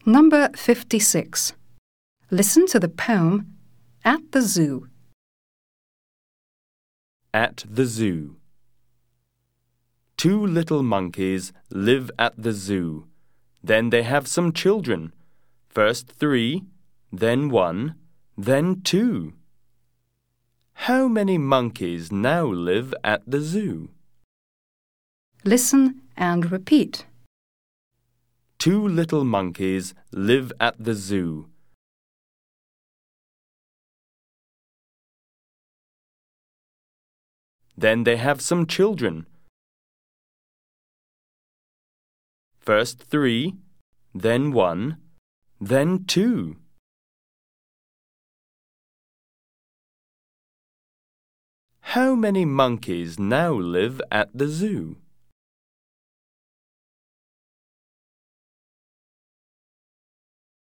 Number 56. Listen to the poem At the Zoo. At the zoo. 2 little monkeys live at the zoo. Then they have some children. First 3, then 1, then 2. How many monkeys now live at the zoo? Listen and repeat. 2 little monkeys live at the zoo. Then they have some children. First 3, then 1, then 2. How many monkeys now live at the zoo?